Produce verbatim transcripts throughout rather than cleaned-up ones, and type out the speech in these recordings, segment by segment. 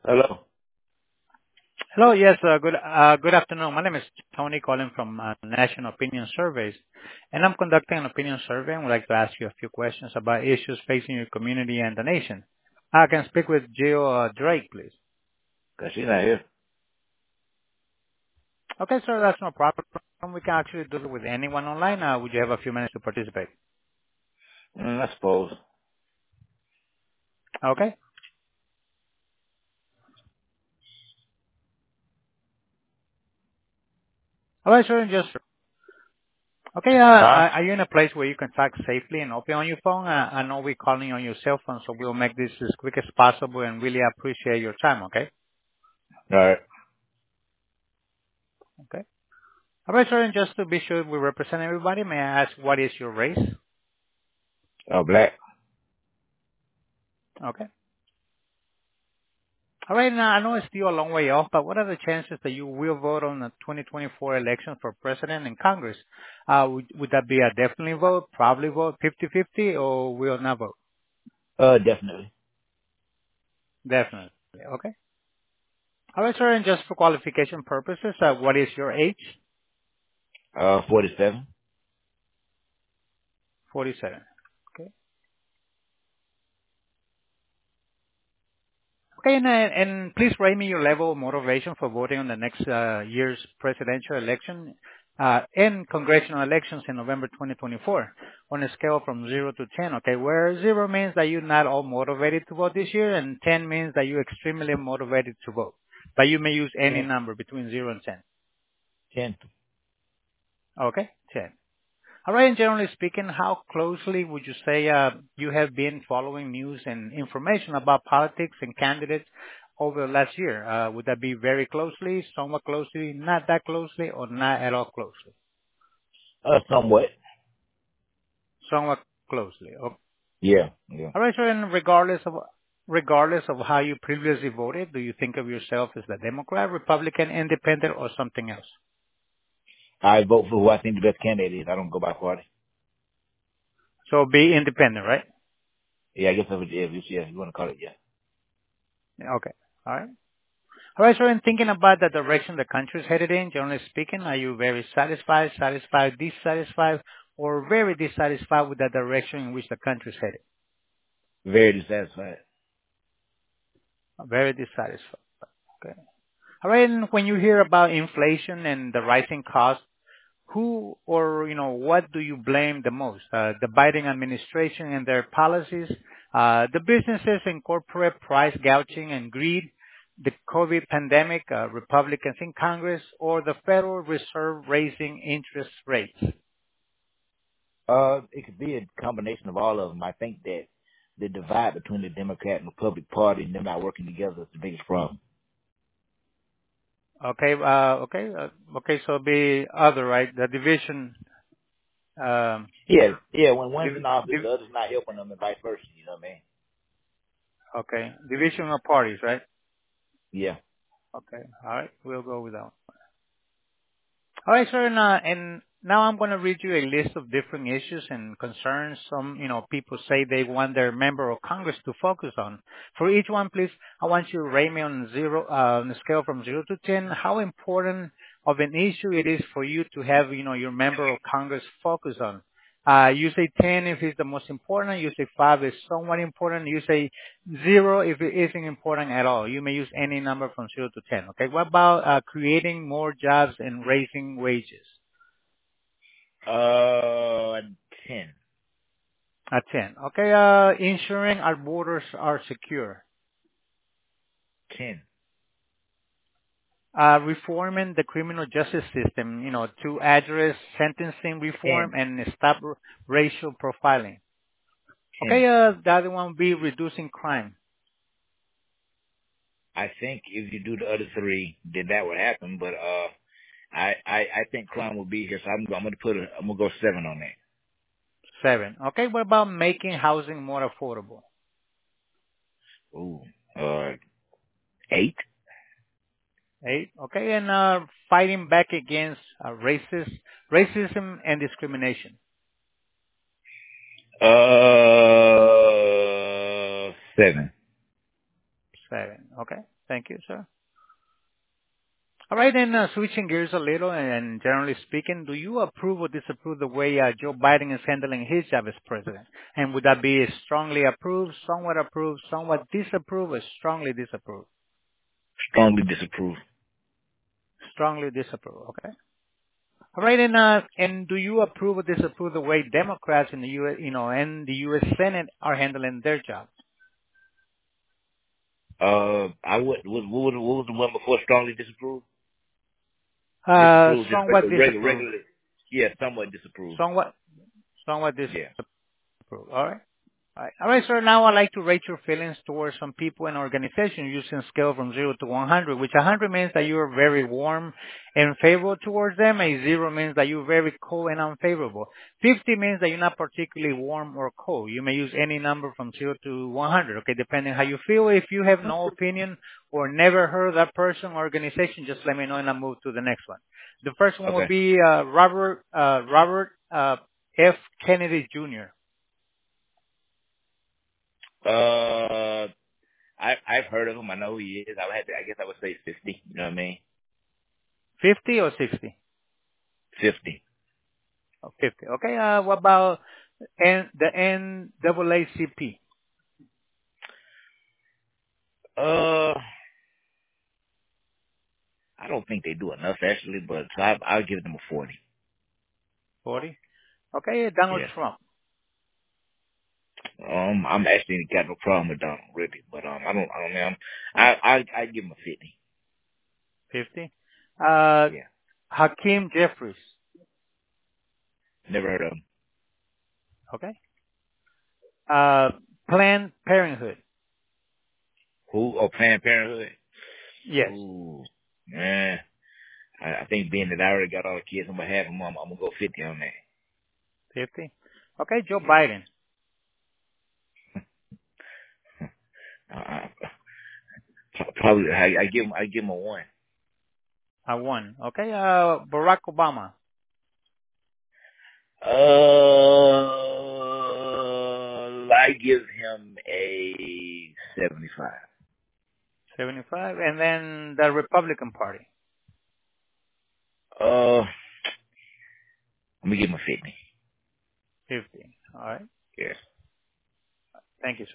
Hello. Hello. Yes, uh good uh good afternoon. My name is Tony calling from uh National Opinion Surveys, and I'm conducting an opinion survey and would like to ask you a few questions about issues facing your community and the nation. I can speak with Jill uh, Drake, please. Cause she's not here. Okay, sir, that's no problem. We can actually do it with anyone online. Uh Would you have a few minutes to participate? Mm, I suppose. Okay. All right, sir. Just okay. Uh Huh? Are are you in a place where you can talk safely and open on your phone? Uh, I know we're calling on your cell phone, so we'll make this as quick as possible and really appreciate your time, okay? All right. Okay. All right, sir, and just to be sure we represent everybody, may I ask what is your race? Oh, black. Okay. All right, now I know it's still a long way off, but what are the chances that you will vote on the twenty twenty-four election for president and Congress? Uh, would, would that be a definitely vote, probably vote, fifty-fifty, or will not vote? Uh, definitely. Definitely. Okay. All right, sir, and just for qualification purposes, uh, what is your age? Uh, forty-seven. forty-seven. Okay. Okay, and, uh, and please rate me your level of motivation for voting on the next uh, year's presidential election uh, and congressional elections in November twenty twenty-four on a scale from zero to ten, okay, where zero means that you're not all motivated to vote this year and ten means that you're extremely motivated to vote. But you may use any Ten. number between zero and ten. Ten. Okay, ten. All right, and generally speaking, how closely would you say uh, you have been following news and information about politics and candidates over the last year? Uh, would that be very closely, somewhat closely, not that closely, or not at all closely? Uh, somewhat. Somewhat closely. Okay. Yeah. Yeah. All right, so and regardless of regardless of how you previously voted, do you think of yourself as a Democrat, Republican, Independent, or something else? I vote for who I think the best candidate is. I don't go by party. So be independent, right? Yeah, I guess that's what it is. Yeah, you want to call it, yeah. Okay. All right. All right, so in thinking about the direction the country is headed in, generally speaking, are you very satisfied, satisfied, dissatisfied, or very dissatisfied with the direction in which the country is headed? Very dissatisfied. Very dissatisfied. Okay. All right, and when you hear about inflation and the rising costs, who or, you know, what do you blame the most? Uh, the Biden administration and their policies, uh, the businesses and corporate price gouging and greed, the COVID pandemic, uh, Republicans in Congress, or the Federal Reserve raising interest rates? Uh, it could be a combination of all of them. I think that the divide between the Democrat and Republican Party and them not working together is the biggest problem. Okay, uh, okay, uh, okay, so be other, right? The division, um, Yeah, yeah. When one's div- in office, div- the other's not helping them, and vice versa. You know what I mean? okay, division of parties, right? Yeah. Okay, all right, we'll go with that one. All right, sir. And, uh, and now I'm going to read you a list of different issues and concerns. Some, you know, people say they want their member of Congress to focus on. For each one, please, I want you to rate me on zero, uh, on a scale from zero to ten, how important of an issue it is for you to have, you know, your member of Congress focus on. Uh, you say ten if it's the most important. You say five is somewhat important. You say zero if it isn't important at all. You may use any number from zero to ten. Okay. What about uh, creating more jobs and raising wages? Uh, ten. At ten. Okay. Uh, ensuring our borders are secure. Ten. Uh, reforming the criminal justice system, you know, to address sentencing Ten. reform and stop r- racial profiling. Ten. Okay. Uh, the other one will be reducing crime. I think if you do the other three, then that would happen. But uh, I I, I think crime will be here, so I'm, I'm gonna put a, I'm gonna go seven on that. Seven. Okay. What about making housing more affordable? Ooh. Uh, eight. Eight. Okay. And uh, fighting back against uh, racist, racism and discrimination. Uh, seven. Seven. Okay. Thank you, sir. All right, then uh, switching gears a little, and generally speaking, do you approve or disapprove the way uh, Joe Biden is handling his job as president? And would that be strongly approved, somewhat approved, somewhat disapprove, or strongly disapprove? Strongly disapprove. Strongly disapprove. Okay. All right, and uh, and do you approve or disapprove the way Democrats in the U S, you know, and the U S Senate are handling their job? Uh, I would. What, what, was- what was the one before strongly disapprove? Uh, Disapprove, just somewhat regular, regular, disapprove. regular. Yeah, somewhat disapprove. Somewhat, somewhat Yeah. disapprove. All right. All right, All right, sir. Now I'd like to rate your feelings towards some people and organizations using a scale from zero to one hundred, which one hundred means that you're very warm and favorable towards them. A zero means that you're very cold and unfavorable. fifty means that you're not particularly warm or cold. You may use any number from zero to one hundred, okay, depending how you feel. If you have no opinion or never heard of that person or organization, just let me know and I'll move to the next one. The first one will Okay. be uh, Robert uh, Robert uh, F. Kennedy Junior Uh, I I've heard of him. I know who he is. I would have to, I guess I would say fifty. You know what I mean? fifty or sixty? Fifty. Oh, fifty. Okay. Uh, what about N, the N double A C P? Uh, I don't think they do enough actually, but I, I'll give them a forty. forty. Okay. Donald Yeah. Trump. Um, I'm actually got no problem with Donald really, but um, I don't, I don't know. I'm, I I I give him a fifty. fifty. Uh, Yeah. Hakeem Jeffries. Never heard of him. Okay. Uh, Planned Parenthood. Who? Oh, Planned Parenthood. Yes. Ooh, man. I, I think being that I already got all the kids on behalf of them, I'm, I'm gonna go fifty on that. fifty. Okay. Joe Yeah. Biden. Uh, I, probably I, I give him I give him a one. A one. Okay. Uh, Barack Obama. Uh, I give him a seventy-five. seventy-five. And then the Republican Party. Uh, I'm gonna give him a fifty. fifty. All right. Yeah. Thank you, sir.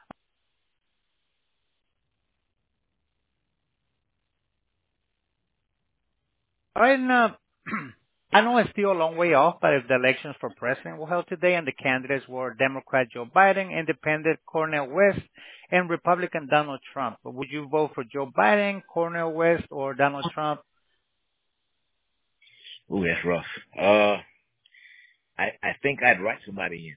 All right, and, uh, I know it's still a long way off, but if the elections for president were held today and the candidates were Democrat Joe Biden, Independent Cornel West, and Republican Donald Trump, would you vote for Joe Biden, Cornel West, or Donald Trump? Ooh, that's rough. Uh, I I think I'd write somebody in.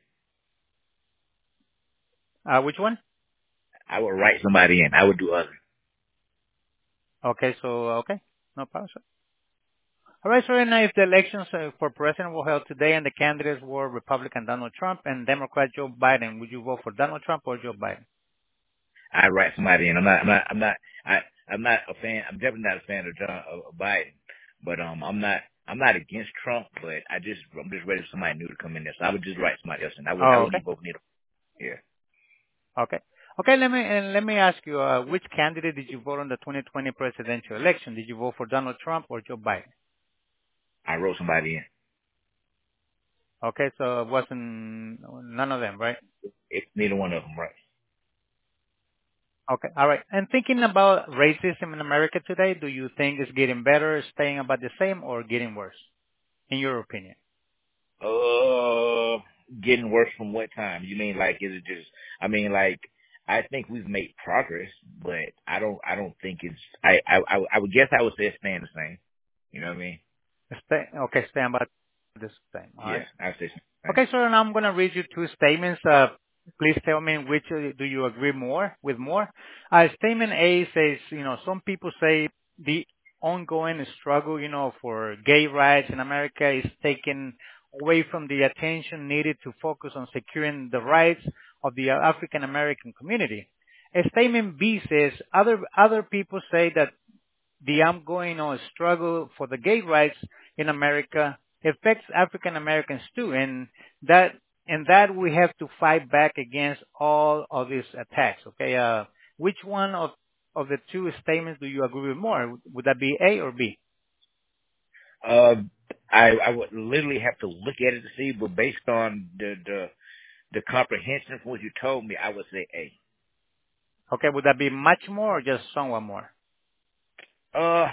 Uh, which one? I would write somebody in. I would do other. Okay, so, okay. No problem, sir. All right, so and if the elections uh, for president were held today and the candidates were Republican Donald Trump and Democrat Joe Biden, would you vote for Donald Trump or Joe Biden? I'd write somebody in. I'm not. I'm not. I'm not. I. I'm not a fan. I'm definitely not a fan of John of Biden, but um, I'm not. I'm not against Trump, but I just. I'm just ready for somebody new to come in there. So I would just write somebody else, and I would. I Oh, wouldn't okay. even vote for neither. Yeah. Okay. Okay, let me and let me ask you, uh, which candidate did you vote on the twenty twenty presidential election? Did you vote for Donald Trump or Joe Biden? I wrote somebody in. Okay, so it wasn't none of them, right? It's neither one of them, right? Okay, all right. And thinking about racism in America today, do you think it's getting better, staying about the same, or getting worse, in your opinion? Uh, getting worse from what time? You mean like is it just? I mean like I think we've made progress, but I don't. I don't think it's. I. I. I, I would guess I would say it's staying the same. You know what I mean? Stay, okay, staying about the same. All Yeah, right. I'd say the same. Okay, so now I'm going to read you two statements. Uh, please tell me which uh, do you agree more with more. Uh, statement A says, you know, some people say the ongoing struggle, you know, for gay rights in America is taken away from the attention needed to focus on securing the rights of the African American community. A statement B says other other people say that the ongoing you know, struggle for the gay rights in America affects African Americans too, and that and that we have to fight back against all of these attacks. Okay, uh, which one of of the two statements do you agree with more? Would that be A or B? Uh, I I would literally have to look at it to see, but based on the the the comprehension of what you told me, I would say A. Okay, would that be much more or just somewhat more? Uh,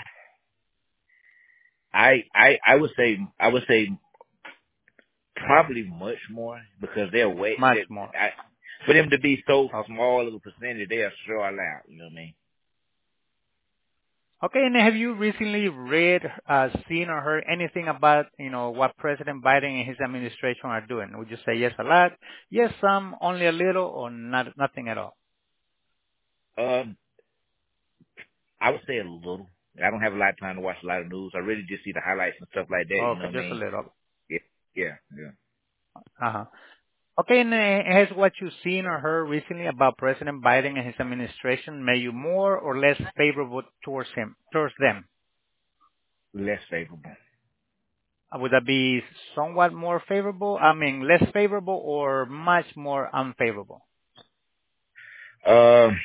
I I I would say I would say probably much more because they're way Much they, more. I, for them to be so Okay. small of a percentage, they are sure allowed. You know what I mean? Okay, and have you recently read, uh, seen or heard anything about, you know, what President Biden and his administration are doing? Would you say yes a lot, yes some, only a little, or not nothing at all? Um, I would say a little. I don't have a lot of time to watch a lot of news. I really just see the highlights and stuff like that. You know Okay, what I just a mean? little. Yeah, yeah, yeah. Uh-huh. Okay, and uh, has what you've seen or heard recently about President Biden and his administration made you more or less favorable towards him, towards them? Less favorable. Uh, Would that be somewhat more favorable? I mean, less favorable or much more unfavorable? Um,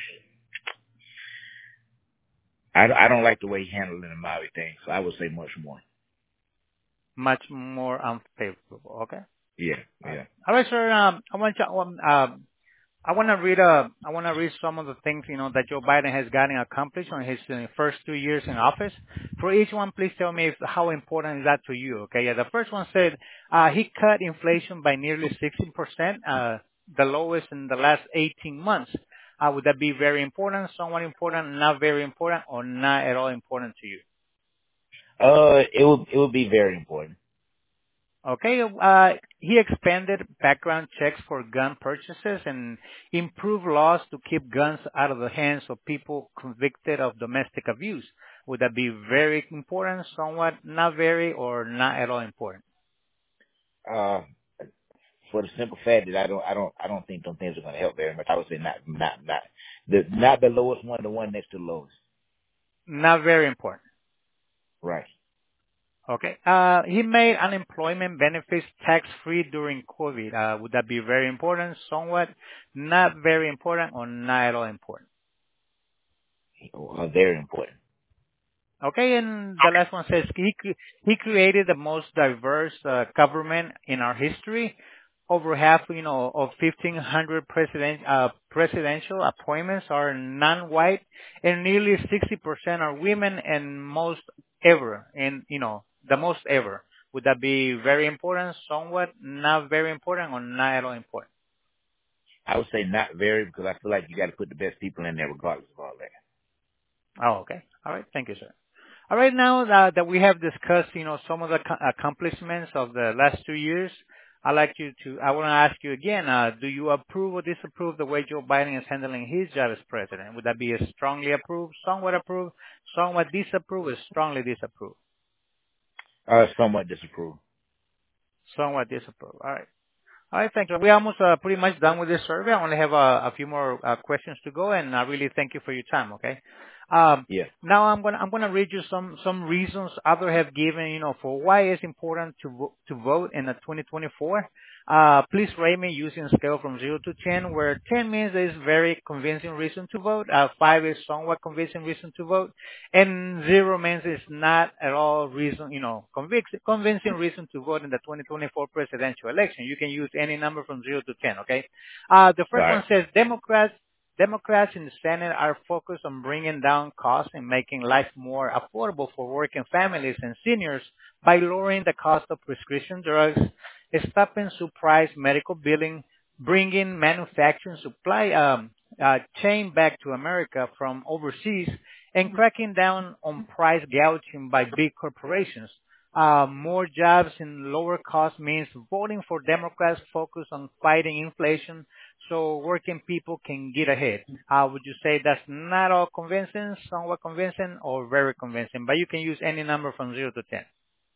I I don't like the way he handled the Maui thing, so I would say much more. Much more unfavorable. Okay. Yeah, All right. yeah. All right, sir. Um, I want to, um, um, I want to read uh, I want to read some of the things, you know, that Joe Biden has gotten accomplished on his uh, first two years in office. For each one, please tell me if, how important is that to you. Okay. Yeah. The first one said uh, he cut inflation by nearly sixteen percent, uh, the lowest in the last eighteen months. Uh, would that be very important, somewhat important, not very important, or not at all important to you? Uh, it would it would be very important. Okay, uh, he expanded background checks for gun purchases and improved laws to keep guns out of the hands of people convicted of domestic abuse. Would that be very important, somewhat not very, or not at all important? Uh, for the simple fact that I don't I don't I don't think those things are going to help very much. I would say not not not the not the lowest one, the one next to the lowest. Not very important. Right. Okay. Uh, he made unemployment benefits tax-free during COVID. Uh, would that be very important, somewhat not very important, or not at all important? Uh, very important. Okay, and the last one says he cre- he created the most diverse uh, government in our history. Over half, you know, of fifteen hundred president uh, presidential appointments are non-white, and nearly sixty percent are women, and most ever, and you know, the most ever. Would that be very important, somewhat not very important, or not at all important? I would say not very because I feel like you got to put the best people in there regardless of all that. Oh, okay. All right. Thank you, sir. All right. Now that, that we have discussed, you know, some of the co- accomplishments of the last two years, I'd like you to, I want to ask you again, uh, do you approve or disapprove the way Joe Biden is handling his job as president? Would that be a strongly approve, somewhat approve, somewhat disapprove, or strongly disapprove? Uh, somewhat disapprove. Somewhat disapprove. All right. All right, thank you. We're almost uh, pretty much done with this survey. I only have uh, a few more uh, questions to go, and I really thank you for your time. Okay. Um, Yeah. now I'm gonna I'm gonna read you some some reasons others have given, you know, for why it's important to vo- to vote in the twenty twenty-four. Uh, please rate me using a scale from zero to ten, where ten means there's very convincing reason to vote, uh, five is somewhat convincing reason to vote, and zero means it's not at all reason, you know, convic- convincing reason to vote in the twenty twenty-four presidential election. You can use any number from zero to ten, okay? Uh, the All first right. one says Democrats Democrats in the Senate are focused on bringing down costs and making life more affordable for working families and seniors by lowering the cost of prescription drugs, stopping surprise medical billing, bringing manufacturing supply um, uh, chain back to America from overseas, and cracking down on price gouging by big corporations. Uh, more jobs and lower costs means voting for Democrats focus on fighting inflation so working people can get ahead. Uh, would you say that's not all convincing, somewhat convincing, or very convincing? But you can use any number from zero to ten.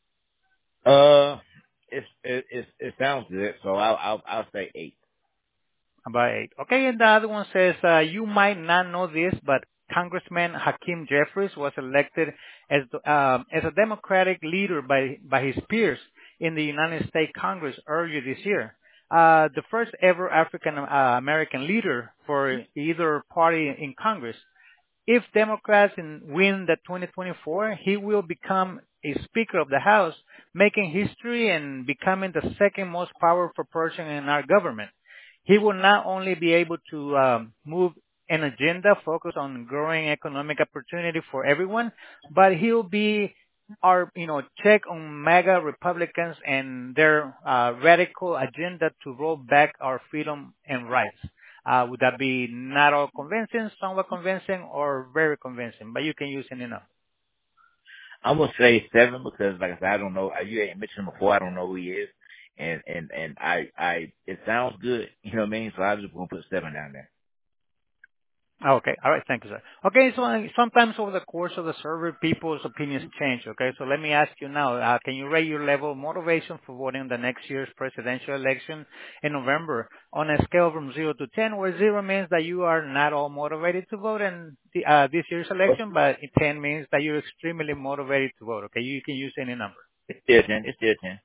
Uh, it's it it, it sounds good, so I'll I'll I'll say eight. About eight. Okay, and the other one says, uh, you might not know this, but Congressman Hakeem Jeffries was elected as the, um, as a Democratic leader by by his peers in the United States Congress earlier this year. Uh, the first ever African uh, American leader for either party in Congress. if Democrats in- win the twenty twenty-four, he will become a Speaker of the House, making history and becoming the second most powerful person in our government. He will not only be able to um, move an agenda focused on growing economic opportunity for everyone, but he'll be our, you know, check on MAGA Republicans and their uh, radical agenda to roll back our freedom and rights. Uh, would that be not all convincing, somewhat convincing, or very convincing? But you can use any number. I'm gonna say seven because, like I said, I don't know. You ain't mentioned him before. I don't know who he is, and and and I I it sounds good. You know what I mean? So I just gonna put seven down there. Okay. All right. Thank you, sir. Okay. So uh, sometimes over the course of the survey, people's opinions change. Okay. So let me ask you now, uh, can you rate your level of motivation for voting in the next year's presidential election in November on a scale from zero to ten, where zero means that you are not all motivated to vote in the, uh, this year's election, but ten means that you're extremely motivated to vote. Okay. You can use any number. It's still ten. It's still ten.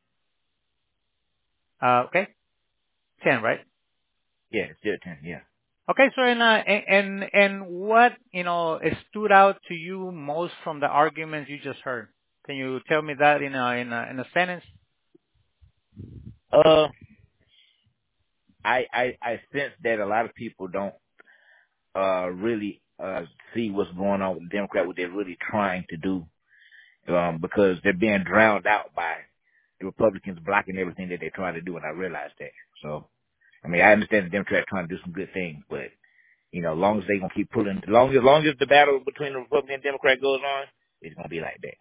Uh, okay. ten, right? Yeah, it's still ten. Yeah. Okay, so and, uh, and and what you know stood out to you most from the arguments you just heard? Can you tell me that in a in a in a sentence? Uh, I I I sense that a lot of people don't uh really uh see what's going on with the Democrat, what they're really trying to do, um, because they're being drowned out by the Republicans blocking everything that they're trying to do, and I realize that. So, I mean, I understand the Democrats trying to do some good things, but you know, as long as they gonna keep pulling, as long as, as long as the battle between the Republican and Democrat goes on, it's gonna be like that.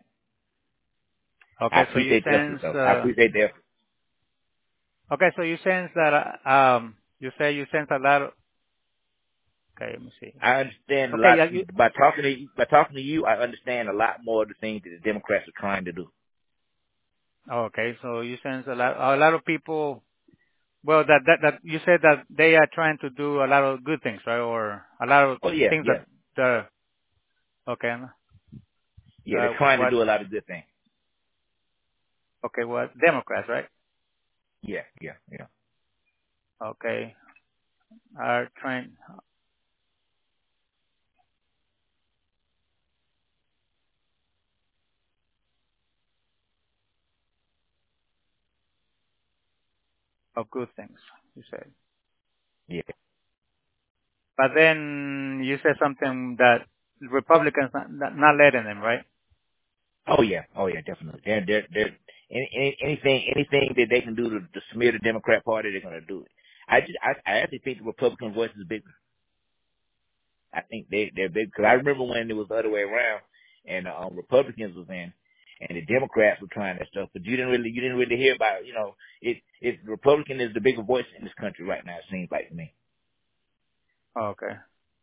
I Okay, so you appreciate the effort, sense. though. I Uh, appreciate the effort. okay, so you sense that. Uh, um, you say you sense a lot. Of, okay, let me see. I understand a Okay, lot yeah, you. by talking to you, by talking to you. I understand a lot more of the things that the Democrats are trying to do. Okay, so you sense a lot. A lot of people. Well, that that that you said that they are trying to do a lot of good things, right? Or a lot of Oh yeah, things that yeah, the. Okay, yeah. the They're trying to what? do a lot of good things. Okay, what Democrats, right? Yeah, yeah, yeah. Okay, are trying. Of good things, you said. Yeah. But then you said something that Republicans not, not not letting them, right? Oh yeah, oh yeah, definitely. They're they're they're any, any, anything anything that they can do to, to smear the Democrat Party, they're gonna do it. I just I, I actually think the Republican voice is bigger. I think they they're big because I remember when it was the other way around, and uh, um, Republicans was in, and the Democrats were trying that stuff, but you didn't really you didn't really hear about it. You know, it it Republican is the bigger voice in this country right now. It seems like to me. Oh, okay.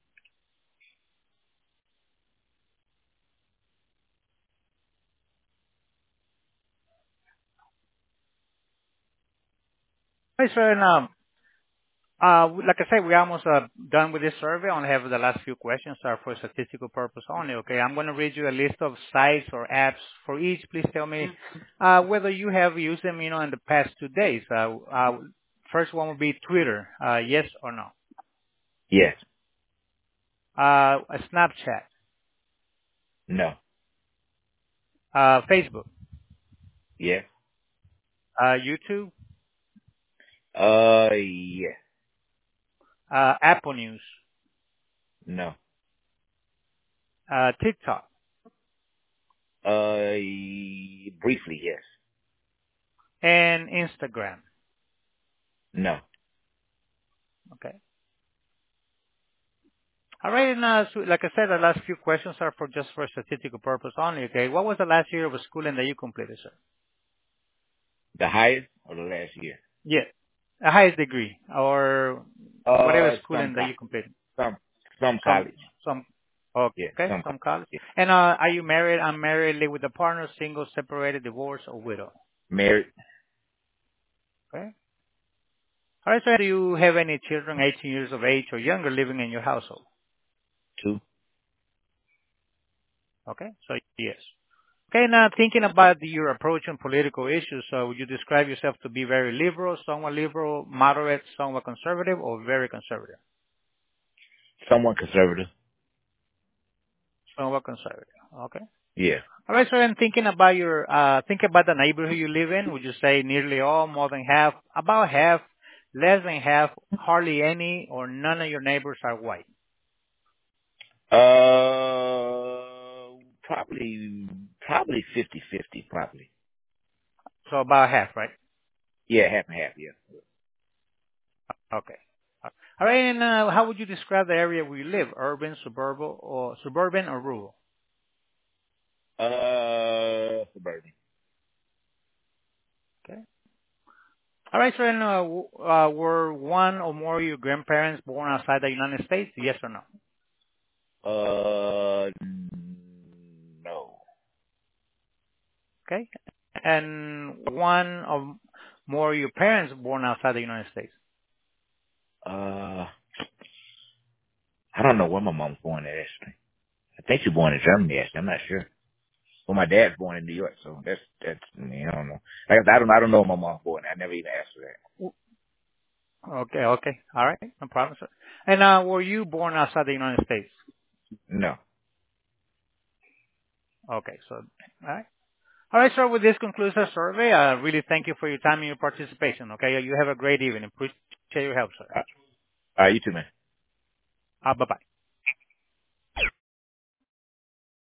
Hey, so now, uh, like I said, we're almost uh, done with this survey. I only have the last few questions are for statistical purpose only. Okay, I'm going to read you a list of sites or apps for each. Please tell me uh, whether you have used them, you know, in the past two days. Uh, uh, first one would be Twitter. Uh, yes or no? Yes. Uh, Snapchat, No. uh, Facebook, Yes. uh, YouTube, Uh. Yes. uh, Apple News, No. uh, TikTok, Uh. Briefly. Yes. and Instagram. No. Okay. All right, and uh, so like I said, the last few questions are for just for statistical purpose only. Okay. What was the last year of schooling that you completed, sir? The highest or the last year? Yeah, the highest degree or whatever Uh. Some schooling that co- you completed. some some Some, college. some. Yeah. Okay, Some. some college. Yeah. And uh, are you married, unmarried, live with a partner, single, separated, divorced, or widow? Married. Okay. All right, sir. Do you have any children eighteen years of age or younger living in your household? Two. Okay, so yes. Okay, now thinking about the, your approach on political issues, so would you describe yourself to be very liberal, somewhat liberal, moderate, somewhat conservative, or very conservative? Somewhat conservative. Somewhat conservative. Okay. Yeah. All right, so then thinking about your, uh, think about the neighborhood you live in. Would you say nearly all, more than half, about half, less than half, hardly any, or none of your neighbors are white? Uh, probably, probably fifty-fifty, probably. So about half, right? Yeah, half and half, yeah. Okay. All right, and uh, how would you describe the area where you live? Urban, suburban, or suburban or rural? Uh, suburban. Okay. All right, so then, uh, w- uh, were one or more of your grandparents born outside the United States? Yes or no? Uh, no. Okay. And one or more of your parents born outside the United States? Uh, I don't know where my mom's born at, actually. I think she's born in Germany, actually. I'm not sure. Well, my dad's born in New York, so that's, that's, I mean, I don't know. Like, I don't, I don't know where my mom's born. I never even asked her that. Okay, okay. All right, no problem, sir. And uh, were you born outside the United States? No. Okay, so, all right. All right, sir, with this concludes our survey. I really thank you for your time and your participation, okay? You have a great evening. Appreciate your help, sir. All right, you too, man. Uh, bye-bye.